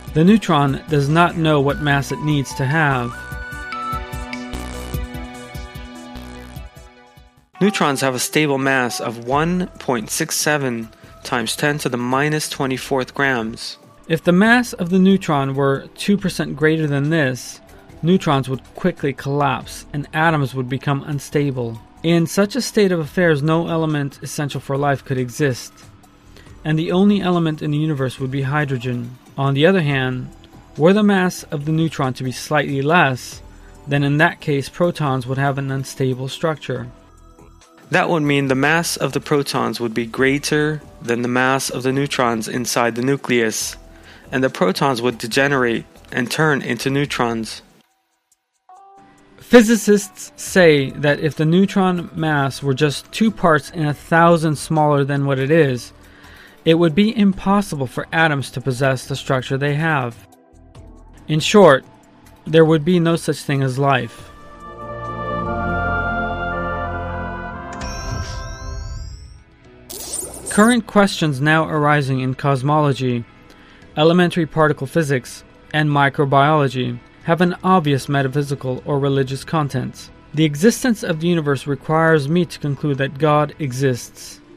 The neutron does not know what mass it needs to have. Neutrons have a stable mass of 1.67 times 10 to the minus 24th grams. If the mass of the neutron were 2% greater than this, neutrons would quickly collapse and atoms would become unstable. In such a state of affairs, no element essential for life could exist, and the only element in the universe would be hydrogen. On the other hand, were the mass of the neutron to be slightly less, then in that case protons would have an unstable structure. That would mean the mass of the protons would be greater than the mass of the neutrons inside the nucleus, and the protons would degenerate and turn into neutrons. Physicists say that if the neutron mass were just 2 parts in 1,000 smaller than what it is, it would be impossible for atoms to possess the structure they have. In short, there would be no such thing as life. Current questions now arising in cosmology, elementary particle physics, and microbiology have an obvious metaphysical or religious content. The existence of the universe requires me to conclude that God exists.